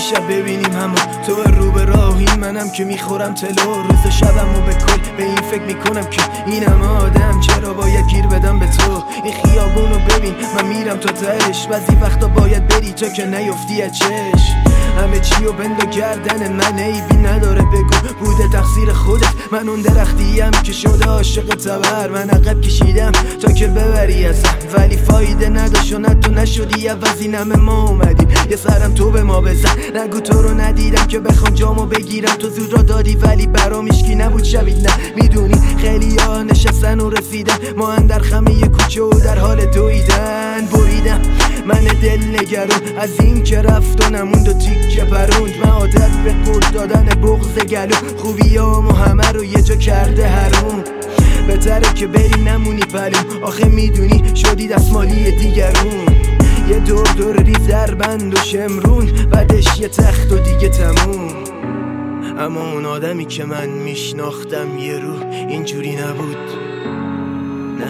شب ببینیم همون تو رو به راهی، منم که میخورم تلو روز شبم و به کل به این فکر میکنم که اینم آدم چرا باید گیر بدم به تو. این خیابونو ببین من میرم تا تهش، بعضی وقتا باید بری تا که نیفتی از چشم. همه چیو بندو گردن من، عیبی نداره بگو بوده تقصیر خودت. من اون درختیم که شده عاشق تبر، من عقب کشیدم تا که ببری ازم، ولی فایده نداشت و نه تو نشدی عوض. این همه ما اومدیم یه سرم تو به ما بزن، نگو تو رو ندیدم که بخوام جامو بگیرم. تو زود را دادی ولی برام هیچکی نبود شبید، نه میدونی خیلی ها نشستن و رسیدن، ما اندر خمه یه کوچه و در حال دویدن. بریدم من دل نگرون از این که رفت و نموند و تیکه پروند. من عادت به قورت دادن بغض گلو، خوبیامو همه رو یه جا کرده حروم. بهتره که بری نمونی پلوم، آخه میدونی شدی دستمالی دیگرون. یه دور دور ریز در بند و شمرون، بعدش یه تخت و دیگه تموم. اما اون آدمی که من میشناختم یه رو اینجوری نبود، نه.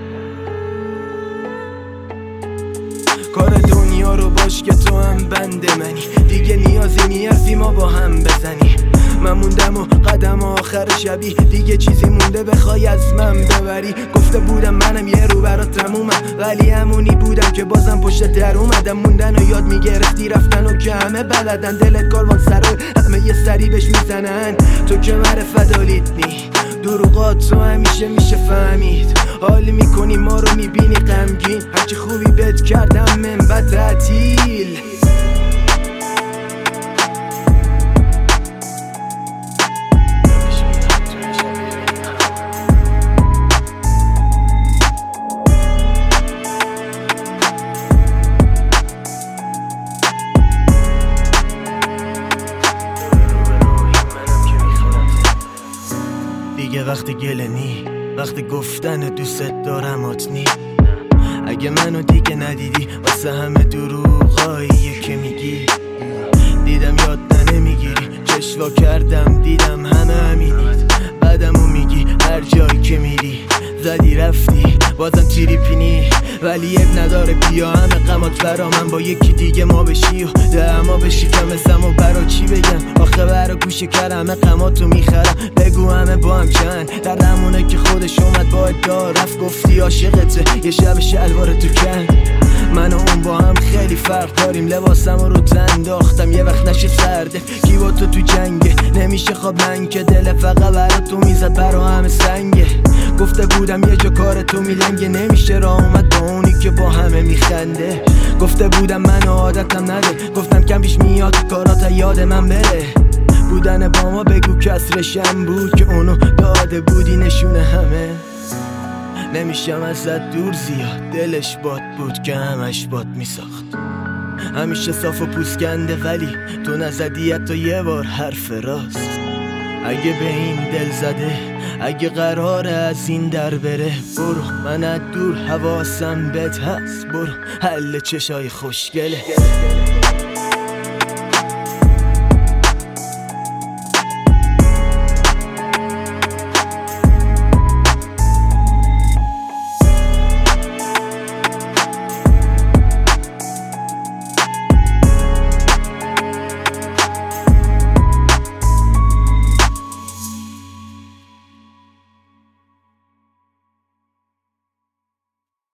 کار دنیا رو باش که تو هم بند منی، دیگه نیازی نیستی ما با هم بزنی. من موندم و قدم آخر شبی، دیگه چیزی مونده بخوای از من ببری. گفته بودم منم یه رو برات تمومم، ولی همونی بودم که بازم پشت در اومدم. موندن و یاد میگرفتی رفتن و که همه بلدن، دلت کاروان سرا همه یه سری بهش میزنن. تو که معرفت دالیدنی دروغات تو همیشه میشه فهمید. حال میکنی ما رو میبینی غمگین، هرچی خوبی بهت کردم من بد تعطیل. دیگه وقت گله نی، وقت گفتن دوست دارمات نی. اگه منو دیگه ندیدی واسه همه دروغایی که میگی، دیدم یاد نمیگیری، چشوا کردم دیدم همه همینید. بعدمو میگی هر جایی که میری زدی رفتی بازم تریپینی، ولی اب نداره بیا همه غمات برا من با یکی دیگه ما بشی و دهما بشی کمسم و برا چی بگم. آخه برا گوشه کر همه غماتو میخرم، بگو همه با هم چند دردمونه که خودش اومد با ادار رفت. گفتی عاشقته یه شب شلوار تو کن، من و اون با هم خیلی فرق داریم. لباسم رو تن انداختم یه وقت نشه سرده، کی با تو جنگه نمیشه خواب من که دل فقط برا تو میزد برا همه سنگه. گفته بودم یه جا کار تو میلنگه، نمیشه راه اومد با اونی که با همه میخنده. گفته بودم من عادتم نده، گفتم کم بیش میاد کارات یاد من بره. بودن با ما بگو کسرشم بود که اونو داده بودی نشونه همه. نمیشم ازت دور زیاد، دلش باد بود که همش باد میساخت. همیشه صاف و پوسکنده ولی تو نزدی حتی یه بار حرف راست. اگه به این دل زده، اگه قراره از این در بره، برو من از دور حواسم بهت هست، برو حل چشای خوشگله.